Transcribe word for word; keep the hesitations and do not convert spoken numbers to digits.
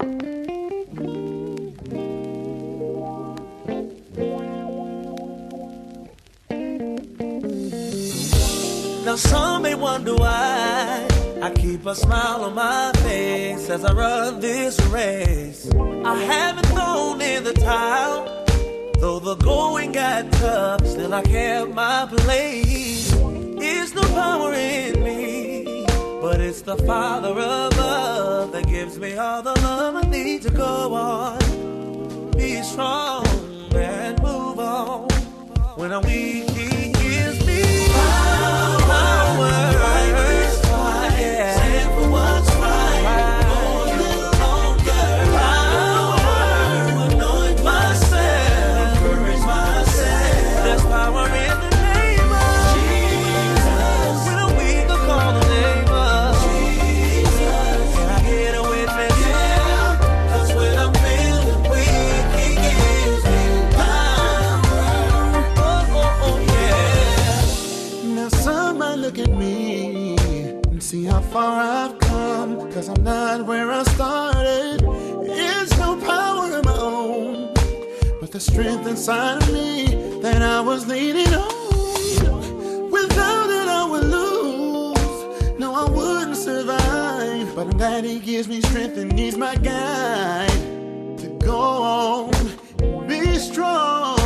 Now some may wonder why I keep a smile on my face as I run this race. I haven't thrown in the towel, though the going got tough, still I kept my place. It's no power in me, but it's the Father above that gives me all the love I need to go on. Be strong and move on. When I'm weak, He gives me power. Fight this fight, yeah. Stand for what's right. Go a little longer. Power, anoint myself, encourage myself. There's power in the name of Jesus. When I'm weak, I call the name of Jesus. Can I get a witness? Yeah, 'cause when I'm feeling weak, He gives me power. Oh, oh, oh, yeah. Now some might look at me and see how far I've come, 'cause I'm not where I started. It's no power of my own, but the strength inside of me that I was leaning on. Without it I would lose, no I wouldn't survive. But I'm glad He gives me strength and He's my guide to go on, be strong.